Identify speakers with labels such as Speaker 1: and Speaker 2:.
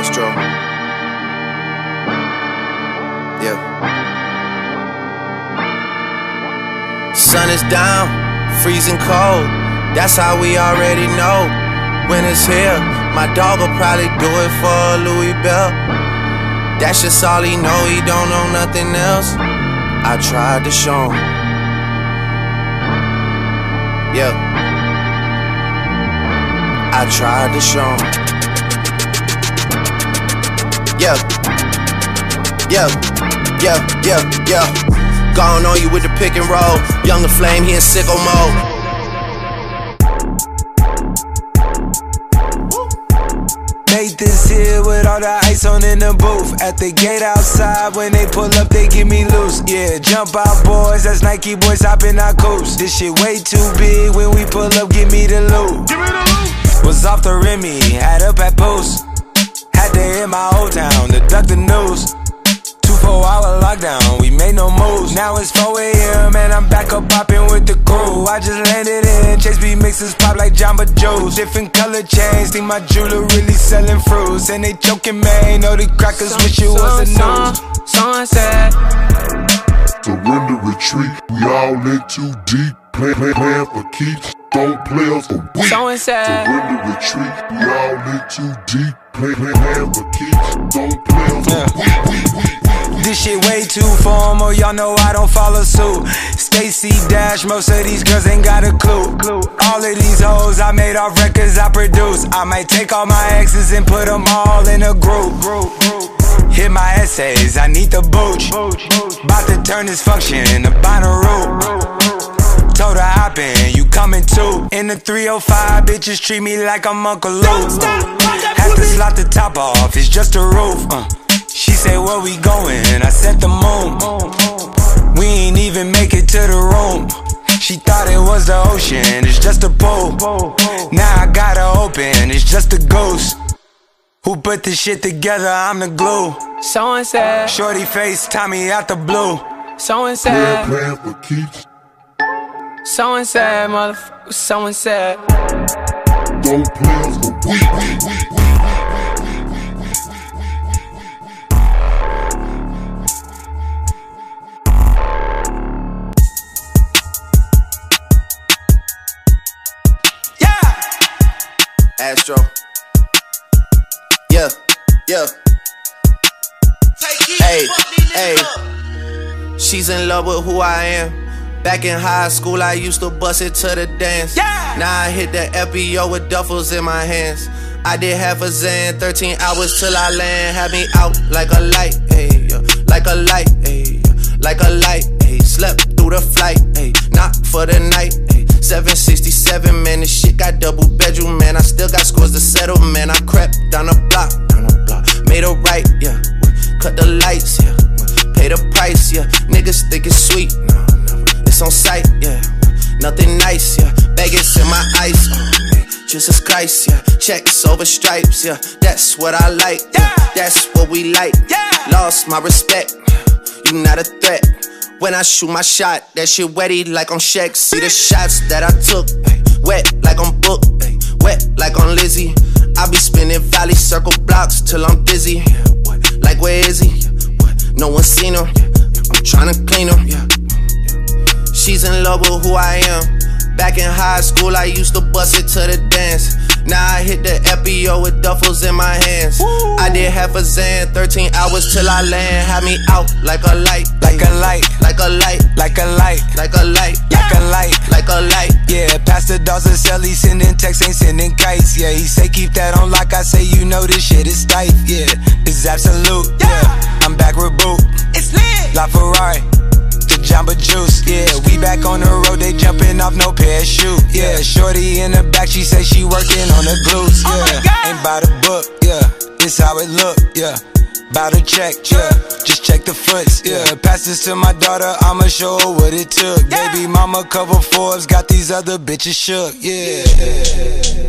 Speaker 1: Astro. Yeah. Sun is down, freezing cold. That's how we already know. Winter's here. My dog will probably do it for a Louis Bell. That's just all he know. He don't know nothing else. I tried to show him. Yeah. I tried to show him. Yeah. Yeah. Yeah. Yeah. Yeah. Gone on you with the pick and roll. Younger Flame, he in sicko mode.
Speaker 2: Made this here with all the ice on in the booth. At the gate outside, when they pull up, they give me loose. Yeah, jump out boys, that's Nike boys hopping our coast. This shit way too big, when we pull up, give me the loot. Was off the Remy, had up at Post. Had to hit my old town to duck the news. 2-4-hour lockdown, we made no moves. Now it's 4 AM and I'm back up popping with the crew. I just landed in, Chase B mixes pop like Jamba Joe's. Different color chains, think my jeweler really selling fruits. And they joking, man, know the crackers wish it was a news.
Speaker 3: Sunset.
Speaker 4: Surrender, retreat, we all in too deep. Plan for keeps, don't play us for weak.
Speaker 3: Sunset.
Speaker 4: Surrender, retreat, we all in too deep. Plan for keeps, don't play us for weak.
Speaker 2: This shit way too formal, y'all know I don't follow suit. Stacy Dash, most of these girls ain't got a clue. All of these hoes I made off records I produce. I might take all my exes and put them all in a group. Hit my essays, I need the booch. About to turn this function into Bonnaroo. Told her hop in, you coming too. In the 305, bitches treat me like I'm Uncle Luke. Have to slot the top off, it's just a roof. She said, where we going? I said the moon. We ain't even make it to the room. She thought it was the ocean, it's just a pool. Now I gotta open, it's just a ghost. Who put this shit together? I'm the glue.
Speaker 3: Someone said,
Speaker 2: Shorty face, Tommy out the blue.
Speaker 3: someone said,
Speaker 4: Plan for keeps,
Speaker 3: someone said, motherfucker, someone said.
Speaker 4: don't play us for weak.
Speaker 1: Astro. Yeah, yeah. Hey, hey. She's in love with who I am. Back in high school, I used to bust it to the dance.
Speaker 2: Yeah.
Speaker 1: Now I hit the FBO with duffels in my hands. I did half a Zan, 13 hours till I land. Had me out like a light, ayy, like a light, ayy, like a light, ayy. Slept through the flight, ayy, not for the night, ayy. 767, man, this shit got double bedroom, man. I still got scores to settle, man. I crept down the block, made a right, yeah. Cut the lights, yeah. Pay the price, yeah. Niggas think it's sweet, no, it's on sight, yeah. Nothing nice, yeah. Baggage in my ice, Jesus Christ, yeah. Checks over stripes, yeah. That's what I like, yeah. That's what we like, yeah. Lost my respect, you not a threat. When I shoot my shot, that shit wetty like on Shaq. See the shots that I took, wet like on Book, wet like on Lizzie. I be spinning valley circle blocks till I'm dizzy. Like where is he? No one seen her. I'm tryna clean her. She's in love with who I am. Back in high school, I used to bust it to the dance. Now I hit the FBO with duffels in my hands. Woo. I did half a Zan, 13 hours till I land. Had me out like a light,
Speaker 2: like a light,
Speaker 1: like a light,
Speaker 2: like a light,
Speaker 1: like a light,
Speaker 2: like a light,
Speaker 1: like a light.
Speaker 2: Yeah, Pastor Dawson sell, he sending texts, ain't sending kites. Yeah, he say keep that on lock. I say you know this shit is tight. Yeah, this is absolute. Yeah, I'm back with Boot. It's lit. La Ferrari. Jamba Juice, yeah, we back on the road, they jumping off no parachute, yeah. Shorty in the back, she say she working on the glutes, yeah. Ain't by the book, yeah, this how it look, yeah. Bout to check, yeah, just check the foots, yeah. Pass this to my daughter, I'ma show her what it took. Baby mama cover Forbes, got these other bitches shook, yeah.